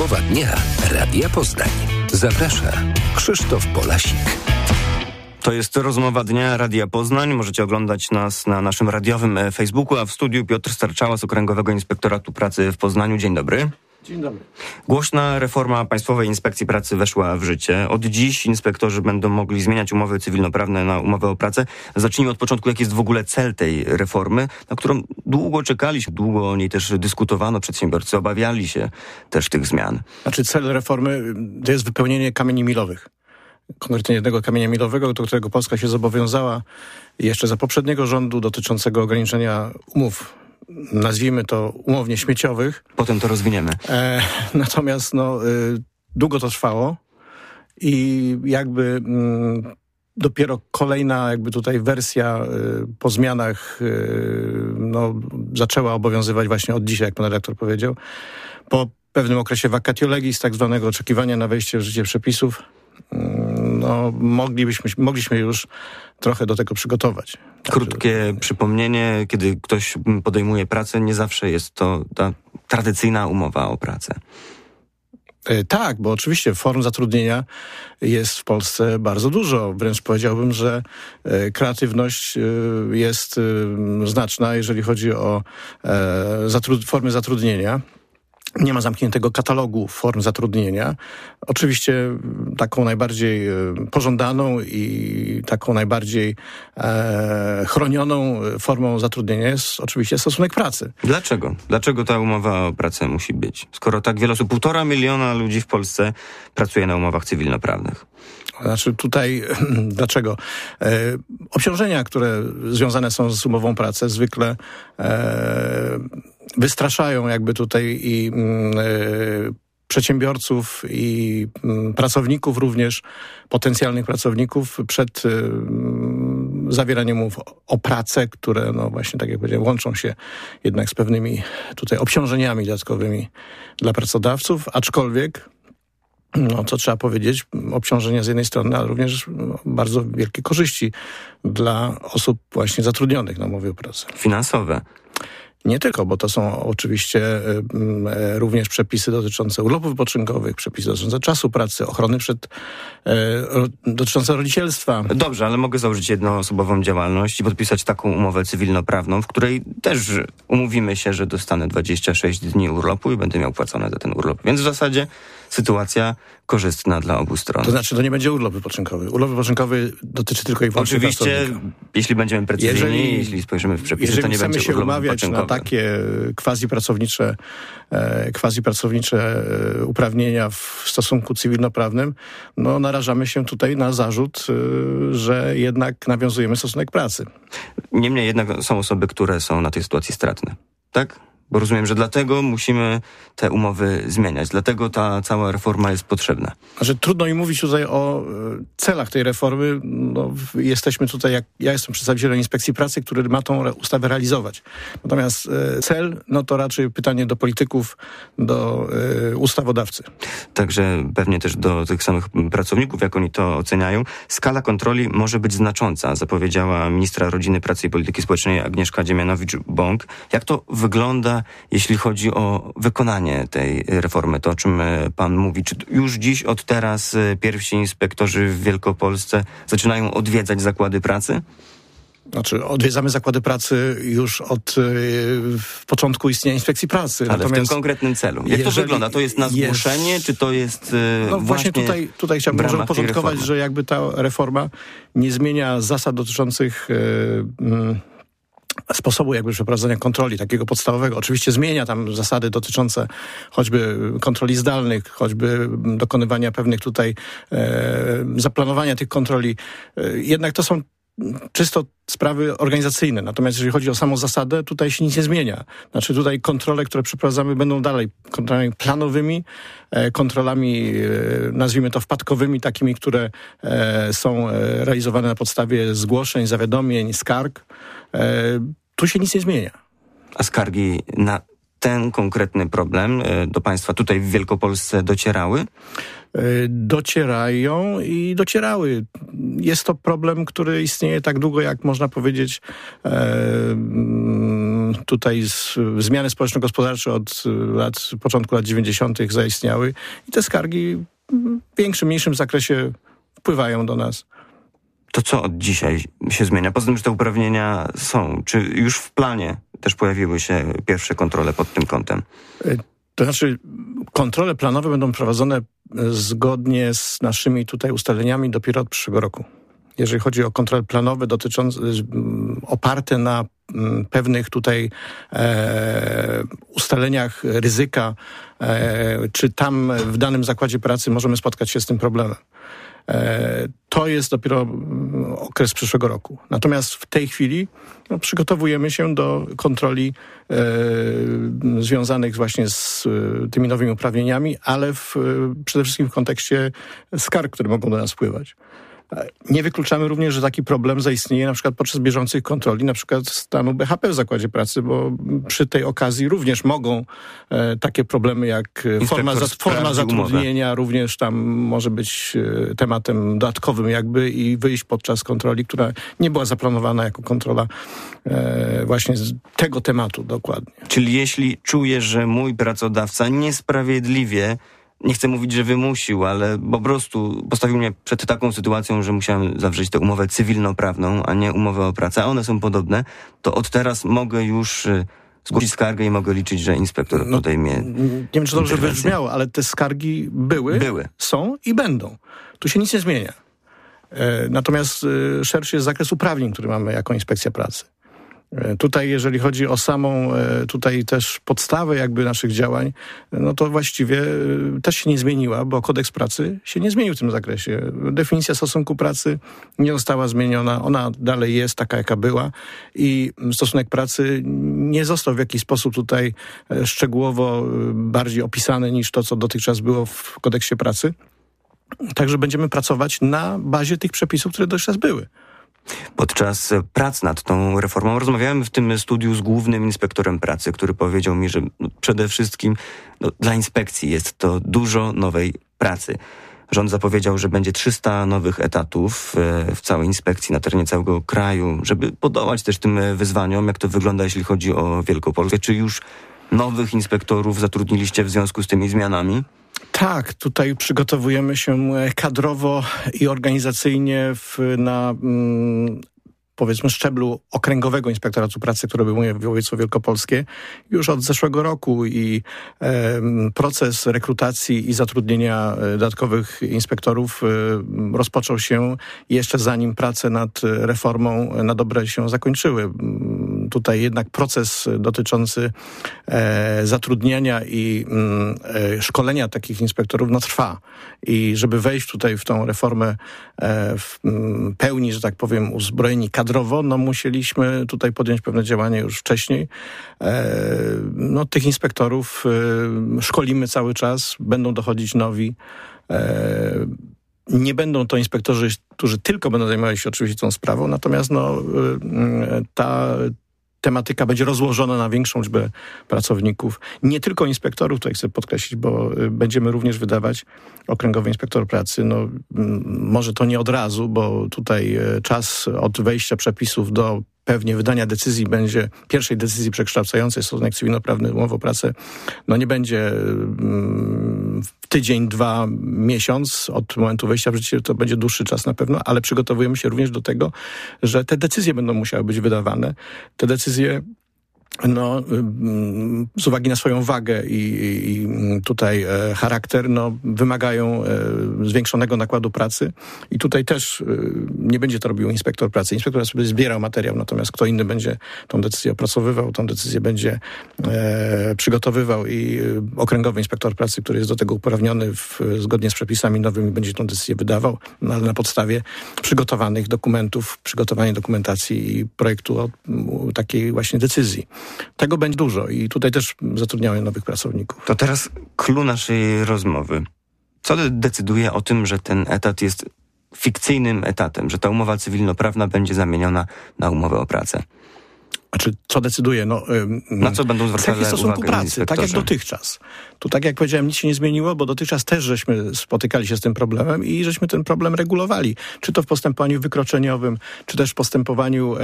Rozmowa dnia Radia Poznań. Zaprasza Krzysztof Polasik. To jest Rozmowa dnia Radia Poznań. Możecie oglądać nas na naszym radiowym Facebooku, a w studiu Piotr Starczała z Okręgowego Inspektoratu Pracy w Poznaniu. Dzień dobry. Dzień dobry. Głośna reforma Państwowej Inspekcji Pracy weszła w życie. Od dziś inspektorzy będą mogli zmieniać umowy cywilnoprawne na umowę o pracę. Zacznijmy od początku, jaki jest w ogóle cel tej reformy, na którą długo czekaliśmy, długo o niej też dyskutowano, przedsiębiorcy obawiali się też tych zmian. Znaczy cel reformy to jest wypełnienie kamieni milowych. Konkretnie jednego kamienia milowego, do którego Polska się zobowiązała jeszcze za poprzedniego rządu dotyczącego ograniczenia umów, nazwijmy to umownie śmieciowych. Potem to rozwiniemy. Natomiast długo to trwało i dopiero kolejna tutaj wersja po zmianach zaczęła obowiązywać właśnie od dzisiaj, jak pan redaktor powiedział. Po pewnym okresie vacatio legis, tak zwanego oczekiwania na wejście w życie przepisów, mogliśmy już trochę do tego przygotować. Krótkie przypomnienie, kiedy ktoś podejmuje pracę, nie zawsze jest to ta tradycyjna umowa o pracę. Tak, bo oczywiście form zatrudnienia jest w Polsce bardzo dużo. Wręcz powiedziałbym, że kreatywność jest znaczna, jeżeli chodzi o formy zatrudnienia. Nie ma zamkniętego katalogu form zatrudnienia. Oczywiście taką najbardziej pożądaną i taką najbardziej chronioną formą zatrudnienia jest oczywiście stosunek pracy. Dlaczego? Dlaczego ta umowa o pracę musi być? Skoro tak wiele osób, 1,5 miliona ludzi w Polsce pracuje na umowach cywilnoprawnych. Znaczy tutaj, dlaczego? Obciążenia, które związane są z umową pracy, zwykle wystraszają tutaj i przedsiębiorców i pracowników również, potencjalnych pracowników przed zawieraniem umów o pracę, które właśnie tak jak powiedziałem, łączą się jednak z pewnymi tutaj obciążeniami dodatkowymi dla pracodawców, aczkolwiek co trzeba powiedzieć, obciążenia z jednej strony, ale również bardzo wielkie korzyści dla osób właśnie zatrudnionych na umowie o pracę. Finansowe. Nie tylko, bo to są oczywiście również przepisy dotyczące urlopów wypoczynkowych, przepisy dotyczące czasu pracy, ochrony dotyczące rodzicielstwa. Dobrze, ale mogę założyć jednoosobową działalność i podpisać taką umowę cywilnoprawną, w której też umówimy się, że dostanę 26 dni urlopu i będę miał płacone za ten urlop. Więc w zasadzie sytuacja korzystna dla obu stron. To znaczy, to nie będzie urlop wypoczynkowy. Urlop wypoczynkowy dotyczy tylko i wyłącznie oczywiście, pracownika. Jeśli będziemy precyzyjni, jeśli spojrzymy w przepisy, to nie będzie urlop wypoczynkowy. Jeżeli chcemy się umawiać na takie quasi-pracownicze uprawnienia w stosunku cywilnoprawnym, narażamy się tutaj na zarzut, że jednak nawiązujemy stosunek pracy. Niemniej jednak są osoby, które są na tej sytuacji stratne. Tak? Bo rozumiem, że dlatego musimy te umowy zmieniać. Dlatego ta cała reforma jest potrzebna. Że trudno mi mówić tutaj o celach tej reformy. Jesteśmy tutaj, ja jestem przedstawicielem Inspekcji Pracy, który ma tą ustawę realizować. Natomiast cel, to raczej pytanie do polityków, do ustawodawcy. Także pewnie też do tych samych pracowników, jak oni to oceniają. Skala kontroli może być znacząca, zapowiedziała ministra Rodziny, Pracy i Polityki Społecznej Agnieszka Dziemianowicz-Bąk. Jak to wygląda, jeśli chodzi o wykonanie tej reformy, to o czym pan mówi? Czy już dziś, od teraz pierwsi inspektorzy w Wielkopolsce zaczynają odwiedzać zakłady pracy? Znaczy, odwiedzamy zakłady pracy już od początku istnienia Inspekcji Pracy. Ale w tym konkretnym celu. Jak to wygląda? To jest na zgłoszenie, czy to jest właśnie tutaj chciałbym może uporządkować, że ta reforma nie zmienia zasad dotyczących sposobu przeprowadzania kontroli, takiego podstawowego. Oczywiście zmienia tam zasady dotyczące choćby kontroli zdalnych, choćby dokonywania pewnych zaplanowania tych kontroli. Jednak to są czysto sprawy organizacyjne. Natomiast jeżeli chodzi o samą zasadę, tutaj się nic nie zmienia. Znaczy tutaj kontrole, które przeprowadzamy, będą dalej kontrolami planowymi, kontrolami, nazwijmy to wpadkowymi, takimi, które są realizowane na podstawie zgłoszeń, zawiadomień, skarg. Tu się nic nie zmienia. A skargi na ten konkretny problem do państwa tutaj w Wielkopolsce docierały? Docierają i docierały. Jest to problem, który istnieje tak długo, jak można powiedzieć, tutaj zmiany społeczno-gospodarcze od początku lat 90. zaistniały i te skargi w większym, mniejszym zakresie wpływają do nas. To co od dzisiaj się zmienia? Poza tym, że te uprawnienia są. Czy już w planie też pojawiły się pierwsze kontrole pod tym kątem? To znaczy, kontrole planowe będą prowadzone zgodnie z naszymi tutaj ustaleniami dopiero od przyszłego roku. Jeżeli chodzi o kontrole planowe oparte na pewnych tutaj ustaleniach ryzyka, czy tam w danym zakładzie pracy możemy spotkać się z tym problemem. To jest dopiero okres przyszłego roku. Natomiast w tej chwili przygotowujemy się do kontroli związanych właśnie z tymi nowymi uprawnieniami, ale przede wszystkim w kontekście skarg, które mogą do nas wpływać. Nie wykluczamy również, że taki problem zaistnieje na przykład podczas bieżących kontroli, na przykład stanu BHP w zakładzie pracy, bo przy tej okazji również mogą takie problemy jak forma zatrudnienia również tam może być tematem dodatkowym jakby i wyjść podczas kontroli, która nie była zaplanowana jako kontrola właśnie z tego tematu dokładnie. Czyli jeśli czuję, że mój pracodawca niesprawiedliwie, nie chcę mówić, że wymusił, ale po prostu postawił mnie przed taką sytuacją, że musiałem zawrzeć tę umowę cywilnoprawną, a nie umowę o pracę, a one są podobne, to od teraz mogę już zgłosić skargę i mogę liczyć, że inspektor podejmie nie wiem, czy dobrze wybrzmiało, ale te skargi były, są i będą. Tu się nic nie zmienia. Natomiast szerszy jest zakres uprawnień, który mamy jako Inspekcja Pracy. Tutaj, jeżeli chodzi o samą tutaj też podstawę jakby naszych działań, no to właściwie też się nie zmieniła, bo kodeks pracy się nie zmienił w tym zakresie. Definicja stosunku pracy nie została zmieniona, ona dalej jest taka, jaka była i stosunek pracy nie został w jakiś sposób tutaj szczegółowo bardziej opisany niż to, co dotychczas było w kodeksie pracy. Także będziemy pracować na bazie tych przepisów, które dotychczas były. Podczas prac nad tą reformą rozmawiałem w tym studiu z głównym inspektorem pracy, który powiedział mi, że przede wszystkim dla inspekcji jest to dużo nowej pracy. Rząd zapowiedział, że będzie 300 nowych etatów w całej inspekcji na terenie całego kraju, żeby podołać też tym wyzwaniom. Jak to wygląda, jeśli chodzi o Wielkopolskę? Czy już nowych inspektorów zatrudniliście w związku z tymi zmianami? Tak, tutaj przygotowujemy się kadrowo i organizacyjnie na powiedzmy szczeblu okręgowego inspektoratu pracy, który obejmuje województwo wielkopolskie już od zeszłego roku i proces rekrutacji i zatrudnienia dodatkowych inspektorów rozpoczął się jeszcze zanim prace nad reformą na dobre się zakończyły. Tutaj jednak proces dotyczący zatrudnienia i szkolenia takich inspektorów trwa. I żeby wejść tutaj w tą reformę w pełni, że tak powiem, uzbrojeni kadrowo, musieliśmy tutaj podjąć pewne działania już wcześniej. Tych inspektorów szkolimy cały czas, będą dochodzić nowi. Nie będą to inspektorzy, którzy tylko będą zajmowali się oczywiście tą sprawą, natomiast ta tematyka będzie rozłożona na większą liczbę pracowników. Nie tylko inspektorów, tutaj chcę podkreślić, bo będziemy również wydawać okręgowy inspektor pracy. Może to nie od razu, bo tutaj czas od wejścia przepisów do pewnie wydania decyzji będzie, pierwszej decyzji przekształcającej stosunek cywilnoprawny umowę o pracę, nie będzie w tydzień, 2 miesiąc od momentu wejścia w życie, to będzie dłuższy czas na pewno, ale przygotowujemy się również do tego, że te decyzje będą musiały być wydawane. Te decyzje z uwagi na swoją wagę i tutaj charakter, wymagają zwiększonego nakładu pracy i tutaj też nie będzie to robił inspektor pracy. Inspektor pracy będzie zbierał materiał, natomiast kto inny będzie tą decyzję opracowywał, tą decyzję będzie przygotowywał i okręgowy inspektor pracy, który jest do tego uprawniony zgodnie z przepisami nowymi, będzie tą decyzję wydawał, ale na podstawie przygotowanych dokumentów, przygotowania dokumentacji i projektu takiej właśnie decyzji. Tego będzie dużo i tutaj też zatrudniamy nowych pracowników. To teraz clou naszej rozmowy. Co decyduje o tym, że ten etat jest fikcyjnym etatem, że ta umowa cywilnoprawna będzie zamieniona na umowę o pracę? Znaczy, co decyduje? Na co będą zwracane cechy stosunku uwagę pracy, inspektorzy? tak jak dotychczas. Tu, tak jak powiedziałem, nic się nie zmieniło, bo dotychczas też żeśmy spotykali się z tym problemem i żeśmy ten problem regulowali. Czy to w postępowaniu wykroczeniowym, czy też w postępowaniu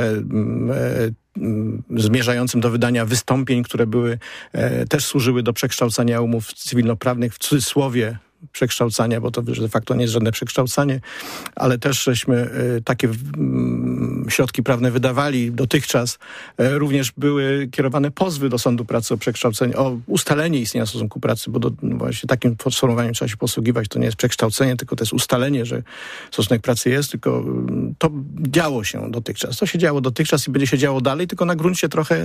zmierzającym do wydania wystąpień, które były też służyły do przekształcania umów cywilnoprawnych, w cudzysłowie przekształcania, bo to de facto nie jest żadne przekształcanie, ale też żeśmy takie środki prawne wydawali dotychczas. Również były kierowane pozwy do Sądu Pracy o przekształcenie, o ustalenie istnienia stosunku pracy, bo właśnie takim sformułowaniem trzeba się posługiwać. To nie jest przekształcenie, tylko to jest ustalenie, że stosunek pracy jest, tylko to działo się dotychczas. To się działo dotychczas i będzie się działo dalej, tylko na gruncie trochę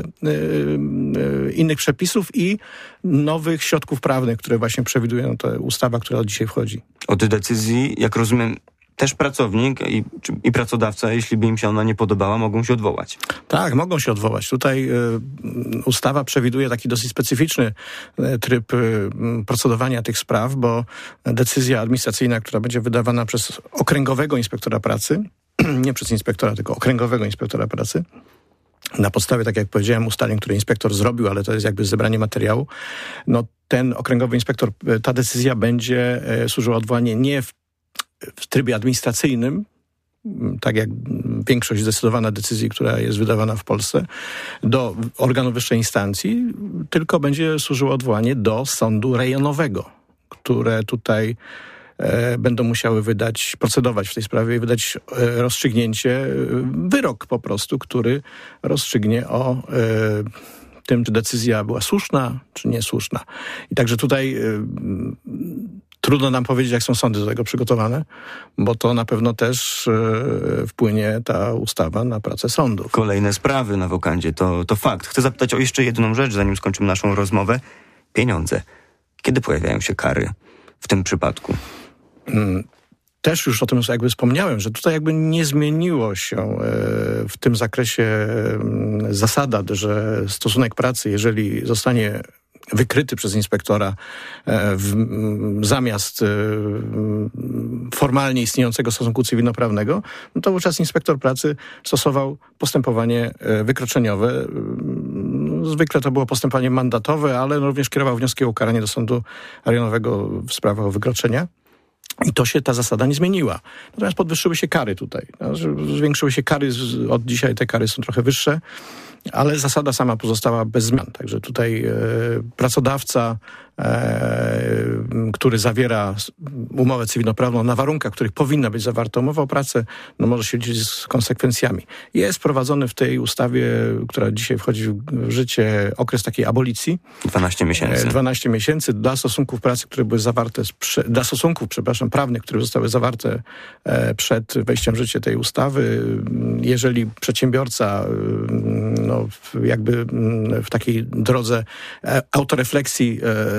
innych przepisów i nowych środków prawnych, które właśnie przewiduje ta ustawa, która dzisiaj wchodzi. Od decyzji, jak rozumiem, też pracownik i pracodawca, jeśli by im się ona nie podobała, mogą się odwołać. Tak, mogą się odwołać. Tutaj ustawa przewiduje taki dosyć specyficzny tryb procedowania tych spraw, bo decyzja administracyjna, która będzie wydawana przez okręgowego inspektora pracy, nie przez inspektora, tylko okręgowego inspektora pracy, na podstawie, tak jak powiedziałem, ustaleń, które inspektor zrobił, ale to jest jakby zebranie materiału, ten okręgowy inspektor, ta decyzja będzie służyła odwołanie nie w trybie administracyjnym, tak jak większość zdecydowana decyzji, która jest wydawana w Polsce, do organu wyższej instancji, tylko będzie służyło odwołanie do sądu rejonowego, które tutaj będą musiały procedować w tej sprawie i wydać rozstrzygnięcie, wyrok po prostu, który rozstrzygnie o tym, czy decyzja była słuszna, czy niesłuszna. I także tutaj trudno nam powiedzieć, jak są sądy do tego przygotowane, bo to na pewno też wpłynie ta ustawa na pracę sądów. Kolejne sprawy na wokandzie, to fakt. Chcę zapytać o jeszcze jedną rzecz, zanim skończymy naszą rozmowę. Pieniądze. Kiedy pojawiają się kary w tym przypadku? Też już o tym jakby wspomniałem, że tutaj jakby nie zmieniło się w tym zakresie zasada, że stosunek pracy, jeżeli zostanie wykryty przez inspektora zamiast formalnie istniejącego stosunku cywilnoprawnego, to wówczas inspektor pracy stosował postępowanie wykroczeniowe. Zwykle to było postępowanie mandatowe, ale również kierował wnioski o ukaranie do sądu rejonowego w sprawach o wykroczenia. I to się ta zasada nie zmieniła. Natomiast podwyższyły się kary tutaj. Zwiększyły się kary, od dzisiaj te kary są trochę wyższe, ale zasada sama pozostała bez zmian. Także tutaj pracodawca, który zawiera umowę cywilnoprawną na warunkach, w których powinna być zawarta umowa o pracę, może się liczyć z konsekwencjami. Jest wprowadzony w tej ustawie, która dzisiaj wchodzi w życie, okres takiej abolicji. 12 miesięcy. 12 miesięcy dla stosunków pracy, które były zawarte, dla stosunków, prawnych, które zostały zawarte przed wejściem w życie tej ustawy. Jeżeli przedsiębiorca jakby w takiej drodze autorefleksji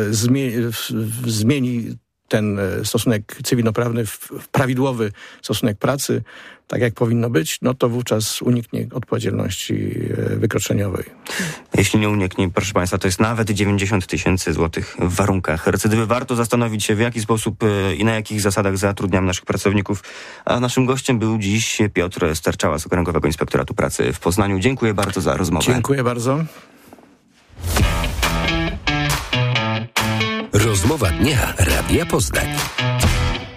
zmieni ten stosunek cywilnoprawny w prawidłowy stosunek pracy, tak jak powinno być, to wówczas uniknie odpowiedzialności wykroczeniowej. Jeśli nie uniknie, proszę Państwa, to jest nawet 90 000 złotych w warunkach recydywy. Warto zastanowić się, w jaki sposób i na jakich zasadach zatrudniamy naszych pracowników. A naszym gościem był dziś Piotr Sterczała z Okręgowego Inspektoratu Pracy w Poznaniu. Dziękuję bardzo za rozmowę. Dziękuję bardzo. Rozmowa dnia Radia Poznań.